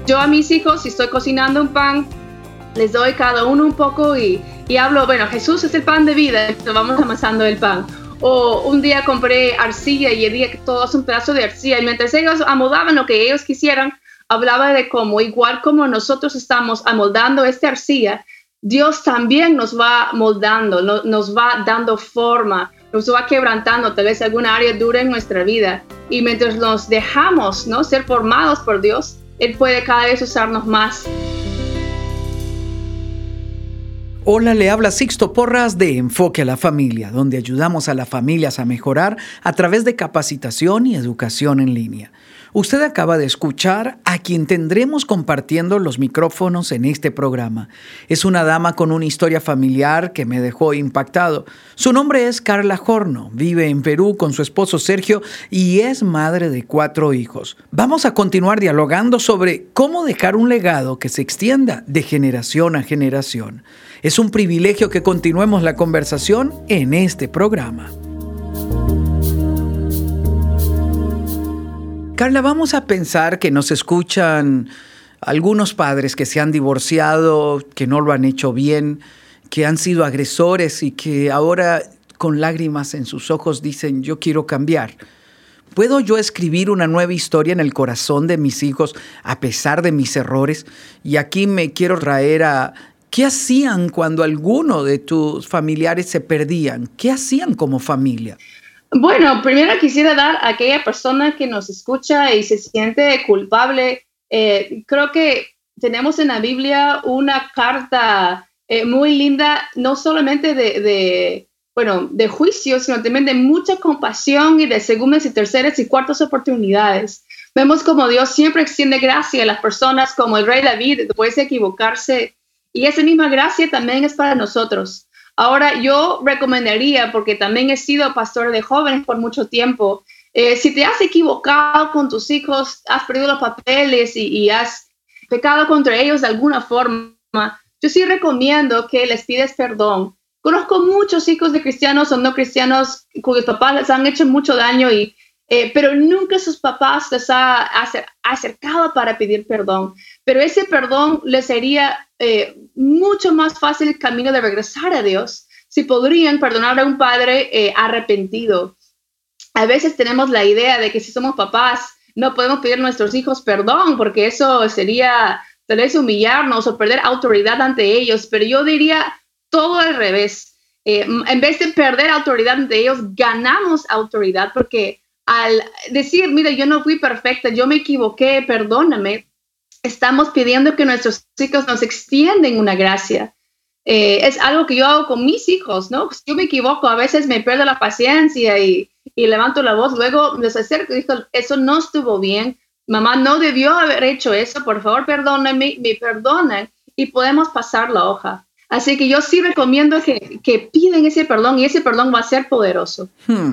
yo a mis hijos, si estoy cocinando un pan, les doy cada uno un poco y hablo, bueno, Jesús es el pan de vida, entonces vamos amasando el pan. O un día compré arcilla y el día que todo es un pedazo de arcilla, y mientras ellos amoldaban lo que ellos quisieran, hablaba de cómo, igual como nosotros estamos amoldando esta arcilla, Dios también nos va moldando, nos va dando forma, nos va quebrantando tal vez alguna área dura en nuestra vida. Y mientras nos dejamos, ¿no?, ser formados por Dios, Él puede cada vez usarnos más. Hola, le habla Sixto Porras de Enfoque a la Familia, donde ayudamos a las familias a mejorar a través de capacitación y educación en línea. Usted acaba de escuchar a quien tendremos compartiendo los micrófonos en este programa. Es una dama con una historia familiar que me dejó impactado. Su nombre es Carla Horno, vive en Perú con su esposo Sergio y es madre de 4 hijos. Vamos a continuar dialogando sobre cómo dejar un legado que se extienda de generación a generación. Es un privilegio que continuemos la conversación en este programa. Carla, vamos a pensar que nos escuchan algunos padres que se han divorciado, que no lo han hecho bien, que han sido agresores y que ahora con lágrimas en sus ojos dicen, yo quiero cambiar. ¿Puedo yo escribir una nueva historia en el corazón de mis hijos a pesar de mis errores? Y aquí me quiero traer a ¿qué hacían cuando alguno de tus familiares se perdían? ¿Qué hacían como familia? Bueno, primero quisiera dar a aquella persona que nos escucha y se siente culpable. Creo que tenemos en la Biblia una carta muy linda, no solamente de juicio, sino también de mucha compasión y de segundas y terceras y cuartas oportunidades. Vemos como Dios siempre extiende gracia a las personas, como el rey David, después de equivocarse. Y esa misma gracia también es para nosotros. Ahora, yo recomendaría, porque también he sido pastor de jóvenes por mucho tiempo, si te has equivocado con tus hijos, has perdido los papeles y has pecado contra ellos de alguna forma, yo sí recomiendo que les pides perdón. Conozco muchos hijos de cristianos o no cristianos cuyos papás les han hecho mucho daño, pero nunca sus papás les ha acercado para pedir perdón. Pero ese perdón les sería mucho más fácil el camino de regresar a Dios si podrían perdonar a un padre arrepentido. A veces tenemos la idea de que si somos papás no podemos pedir a nuestros hijos perdón porque eso sería tal vez humillarnos o perder autoridad ante ellos, pero yo diría todo al revés. En vez de perder autoridad ante ellos, ganamos autoridad porque al decir, mira, yo no fui perfecta, yo me equivoqué, perdóname, estamos pidiendo que nuestros hijos nos extienden una gracia. Es algo que yo hago con mis hijos, ¿no? Si yo me equivoco, a veces me pierdo la paciencia y levanto la voz, luego les acerco y digo, eso no estuvo bien, mamá no debió haber hecho eso, por favor perdóname, me perdonan y podemos pasar la hoja. Así que yo sí recomiendo que piden ese perdón y ese perdón va a ser poderoso.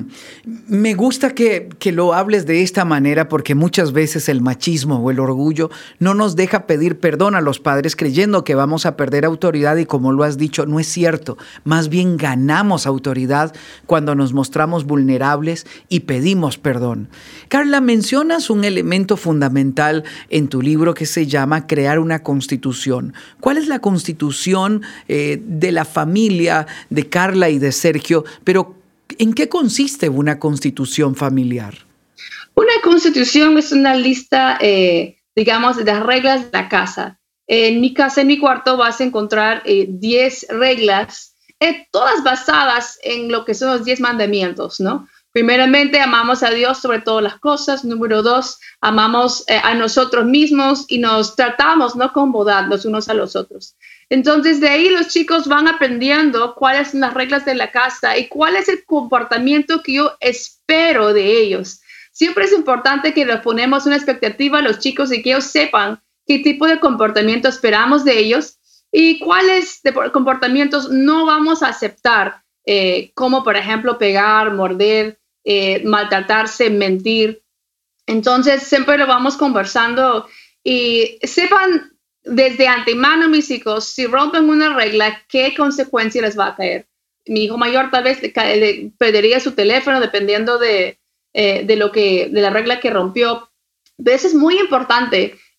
Me gusta que lo hables de esta manera porque muchas veces el machismo o el orgullo no nos deja pedir perdón a los padres creyendo que vamos a perder autoridad y como lo has dicho, no es cierto. Más bien ganamos autoridad cuando nos mostramos vulnerables y pedimos perdón. Carla, mencionas un elemento fundamental en tu libro que se llama Crear una Constitución. ¿Cuál es la constitución de la familia de Carla y de Sergio? Pero ¿en qué consiste una constitución familiar? Una constitución es una lista, digamos, de las reglas de la casa. En mi casa, en mi cuarto, vas a encontrar 10 reglas, todas basadas en lo que son los 10 mandamientos, ¿no? Primeramente, amamos a Dios sobre todas las cosas. Número 2, amamos a nosotros mismos y nos tratamos, ¿no?, con bondad los unos a los otros. Entonces, de ahí los chicos van aprendiendo cuáles son las reglas de la casa y cuál es el comportamiento que yo espero de ellos. Siempre es importante que les ponemos una expectativa a los chicos y que ellos sepan qué tipo de comportamiento esperamos de ellos y cuáles comportamientos no vamos a aceptar, como por ejemplo pegar, morder, maltratarse, mentir. Entonces, siempre lo vamos conversando y sepan desde antemano, mis hijos, si rompen una regla, ¿qué consecuencia les va a caer? Mi hijo mayor tal vez le perdería su teléfono dependiendo de la regla que rompió. Pero eso es muy importante.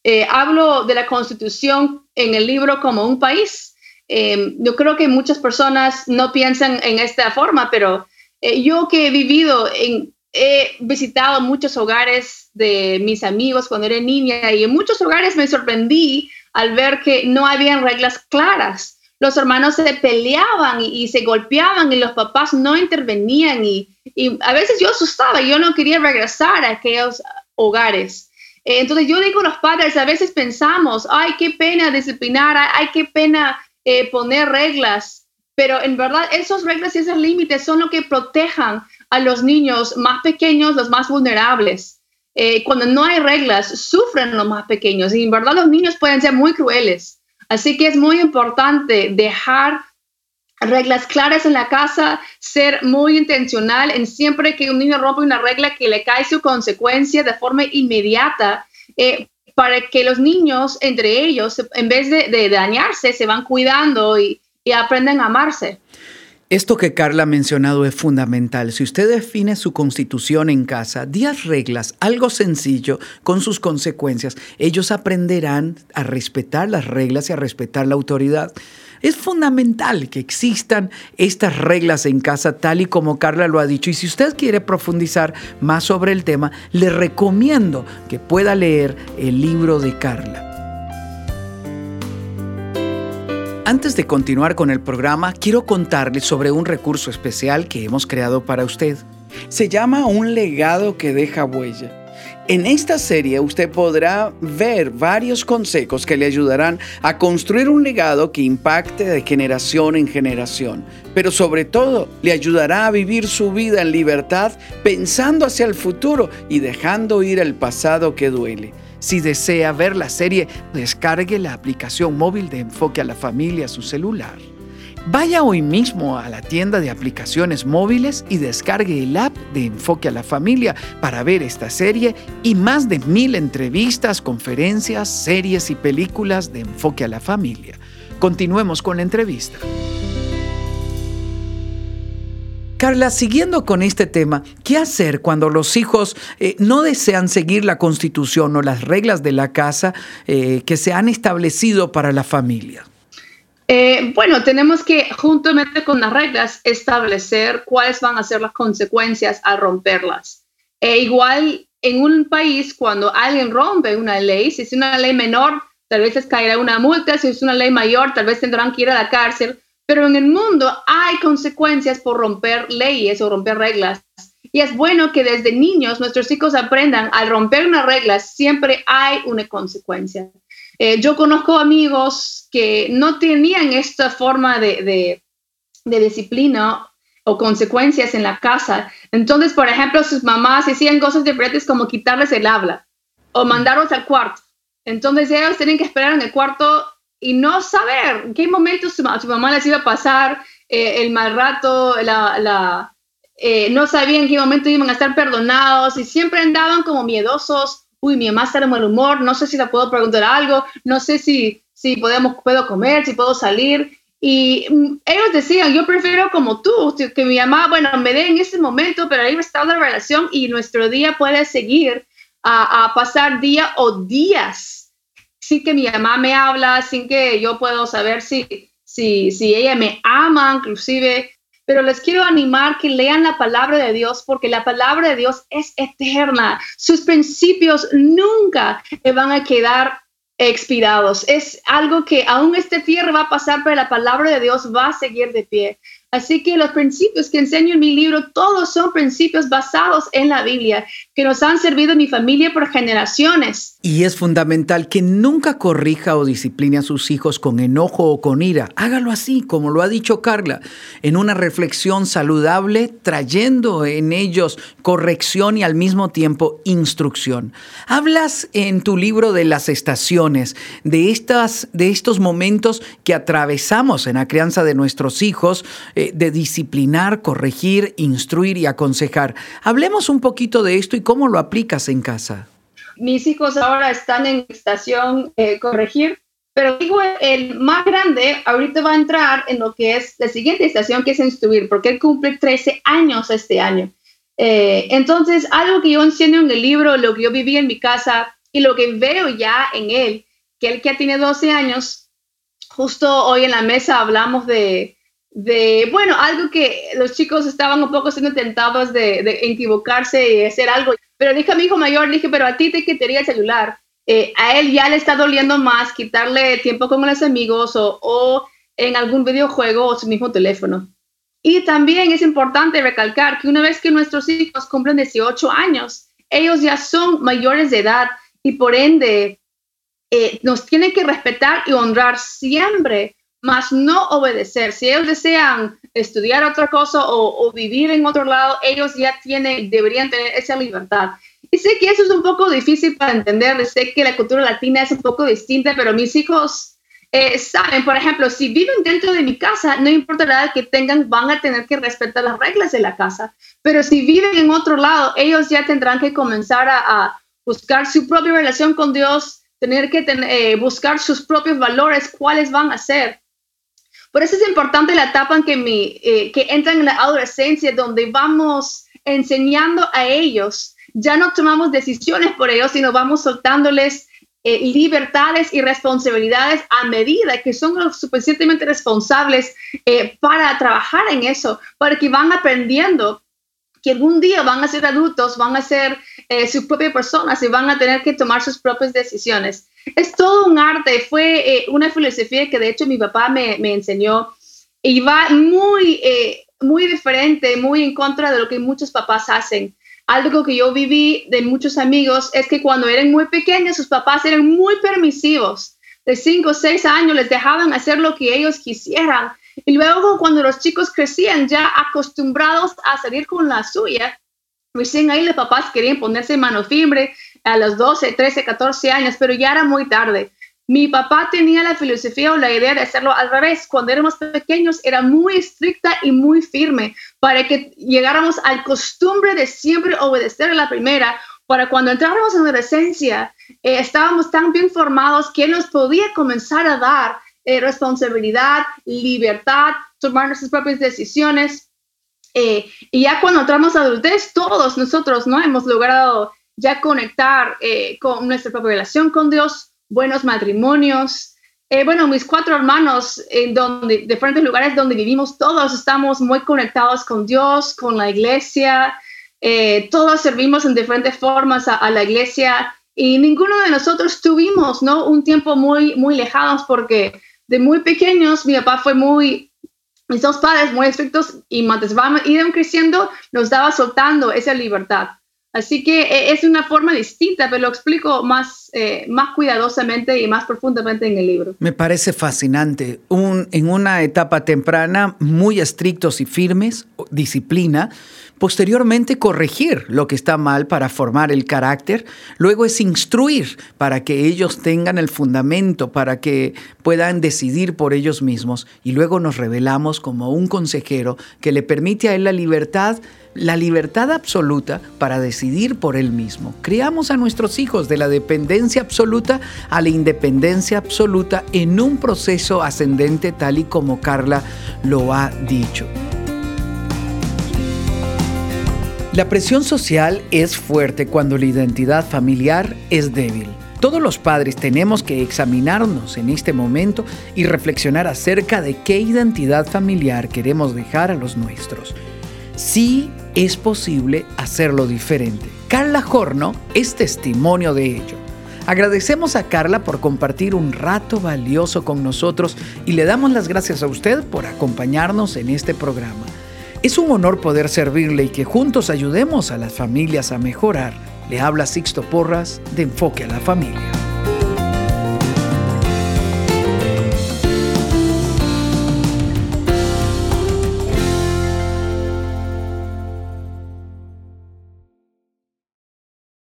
hablo de la Constitución en el libro como un país. Yo creo que muchas personas no piensan en esta forma, pero yo que he visitado muchos hogares de mis amigos cuando era niña, y en muchos hogares me sorprendí al ver que no habían reglas claras. Los hermanos se peleaban y se golpeaban y los papás no intervenían y a veces yo asustaba, yo no quería regresar a aquellos hogares. Entonces yo digo a los padres, a veces pensamos, ay, qué pena disciplinar, ay, qué pena poner reglas, pero en verdad esas reglas y esos límites son lo que protejan a los niños más pequeños, los más vulnerables. Cuando no hay reglas, sufren los más pequeños y en verdad los niños pueden ser muy crueles. Así que es muy importante dejar reglas claras en la casa, ser muy intencional en siempre que un niño rompe una regla que le cae su consecuencia de forma inmediata, para que los niños entre ellos, en vez de dañarse, se van cuidando y aprenden a amarse. Esto que Carla ha mencionado es fundamental. Si usted define su constitución en casa, 10 reglas, algo sencillo, con sus consecuencias, ellos aprenderán a respetar las reglas y a respetar la autoridad. Es fundamental que existan estas reglas en casa, tal y como Carla lo ha dicho. Y si usted quiere profundizar más sobre el tema, le recomiendo que pueda leer el libro de Carla. Antes de continuar con el programa, quiero contarles sobre un recurso especial que hemos creado para usted. Se llama Un legado que deja huella. En esta serie usted podrá ver varios consejos que le ayudarán a construir un legado que impacte de generación en generación, pero sobre todo le ayudará a vivir su vida en libertad, pensando hacia el futuro y dejando ir el pasado que duele. Si desea ver la serie, descargue la aplicación móvil de Enfoque a la Familia a su celular. Vaya hoy mismo a la tienda de aplicaciones móviles y descargue el app de Enfoque a la Familia para ver esta serie y más de 1000 entrevistas, conferencias, series y películas de Enfoque a la Familia. Continuemos con la entrevista. Carla, siguiendo con este tema, ¿qué hacer cuando los hijos no desean seguir la Constitución o las reglas de la casa que se han establecido para la familia? Bueno, tenemos que, juntamente con las reglas, establecer cuáles van a ser las consecuencias al romperlas. Igual, en un país, cuando alguien rompe una ley, si es una ley menor, tal vez les caerá una multa, si es una ley mayor, tal vez tendrán que ir a la cárcel. Pero en el mundo hay consecuencias por romper leyes o romper reglas. Y es bueno que desde niños nuestros hijos aprendan, al romper una regla siempre hay una consecuencia. Yo conozco amigos que no tenían esta forma de disciplina o consecuencias en la casa. Entonces, por ejemplo, sus mamás hacían cosas diferentes como quitarles el habla o mandarlos al cuarto. Entonces ellos tienen que esperar en el cuarto y no saber en qué momento su mamá les iba a pasar el mal rato, no sabían en qué momento iban a estar perdonados y siempre andaban como miedosos. Uy, mi mamá está de mal humor, no sé si la puedo preguntar algo, no sé si puedo comer, si puedo salir. Y ellos decían, yo prefiero como tú, que mi mamá, bueno, me dé en ese momento, pero ahí está la relación y nuestro día puede seguir a pasar día o días sin que mi mamá me habla, sin que yo puedo saber si ella me ama, inclusive. Pero les quiero animar que lean la palabra de Dios, porque la palabra de Dios es eterna. Sus principios nunca van a quedar expirados. Es algo que aún esta tierra va a pasar, pero la palabra de Dios va a seguir de pie. Así que los principios que enseño en mi libro, todos son principios basados en la Biblia, que nos han servido en mi familia por generaciones. Y es fundamental que nunca corrija o discipline a sus hijos con enojo o con ira. Hágalo así, como lo ha dicho Carla, en una reflexión saludable, trayendo en ellos corrección y al mismo tiempo instrucción. Hablas en tu libro de las estaciones, de estos momentos que atravesamos en la crianza de nuestros hijos, de disciplinar, corregir, instruir y aconsejar. Hablemos un poquito de esto y cómo lo aplicas en casa. Mis hijos ahora están en estación corregir, pero digo, el más grande ahorita va a entrar en lo que es la siguiente estación, que es instruir, porque él cumple 13 años este año. Entonces, algo que yo enseño en el libro, lo que yo viví en mi casa, Y lo que veo ya en él, que él que tiene 12 años, justo hoy en la mesa hablamos de bueno, algo que los chicos estaban un poco siendo tentados de equivocarse y hacer algo. Pero dije a mi hijo mayor, dije, pero a ti te quitaría el celular. A él ya le está doliendo más quitarle tiempo con los amigos o en algún videojuego o su mismo teléfono. Y también es importante recalcar que una vez que nuestros hijos cumplen 18 años, ellos ya son mayores de edad y por ende nos tienen que respetar y honrar siempre, más no obedecer. Si ellos desean estudiar otra cosa o vivir en otro lado, ellos ya deberían tener esa libertad. Y sé que eso es un poco difícil para entender, sé que la cultura latina es un poco distinta, pero mis hijos saben, por ejemplo, si viven dentro de mi casa, no importa la edad que tengan, van a tener que respetar las reglas de la casa. Pero si viven en otro lado, ellos ya tendrán que comenzar a buscar su propia relación con Dios, tener que buscar sus propios valores, cuáles van a ser. Por eso es importante la etapa en que entran en la adolescencia, donde vamos enseñando a ellos. Ya no tomamos decisiones por ellos, sino vamos soltándoles libertades y responsabilidades a medida que son lo suficientemente responsables para trabajar en eso, para que van aprendiendo que algún día van a ser adultos, van a ser sus propias personas y van a tener que tomar sus propias decisiones. Es todo un arte, fue una filosofía que de hecho mi papá me enseñó y va muy diferente, muy en contra de lo que muchos papás hacen. Algo que yo viví de muchos amigos es que cuando eran muy pequeños, sus papás eran muy permisivos. De 5 o 6 años les dejaban hacer lo que ellos quisieran. Y luego cuando los chicos crecían ya acostumbrados a salir con la suya, recién ahí los papás querían ponerse mano firme a los 12, 13, 14 años, pero ya era muy tarde. Mi papá tenía la filosofía o la idea de hacerlo al revés. Cuando éramos pequeños era muy estricta y muy firme para que llegáramos al costumbre de siempre obedecer a la primera, para cuando entráramos en la adolescencia estábamos tan bien formados que él nos podía comenzar a dar responsabilidad, libertad, tomar nuestras propias decisiones. Y ya cuando entramos a adultez, todos nosotros no hemos logrado ya conectar con nuestra propia relación con Dios, buenos matrimonios. Bueno, mis 4 hermanos de diferentes lugares donde vivimos, todos estamos muy conectados con Dios, con la iglesia. Todos servimos en diferentes formas a la iglesia y ninguno de nosotros tuvimos, ¿no?, un tiempo muy, muy lejanos porque de muy pequeños mi papá fue mis 2 padres muy estrictos y mientras iban creciendo nos daba soltando esa libertad. Así que es una forma distinta, pero lo explico más cuidadosamente y más profundamente en el libro. Me parece fascinante. En una etapa temprana, muy estrictos y firmes, disciplina. Posteriormente, corregir lo que está mal para formar el carácter. Luego es instruir para que ellos tengan el fundamento, para que puedan decidir por ellos mismos. Y luego nos revelamos como un consejero que le permite a él la libertad absoluta para decidir por él mismo. Criamos a nuestros hijos de la dependencia absoluta a la independencia absoluta en un proceso ascendente, tal y como Carla lo ha dicho. La presión social es fuerte cuando la identidad familiar es débil. Todos los padres tenemos que examinarnos en este momento y reflexionar acerca de qué identidad familiar queremos dejar a los nuestros. Sí es posible hacerlo diferente. Carla Horno es testimonio de ello. Agradecemos a Carla por compartir un rato valioso con nosotros y le damos las gracias a usted por acompañarnos en este programa. Es un honor poder servirle y que juntos ayudemos a las familias a mejorar. Le habla Sixto Porras de Enfoque a la Familia.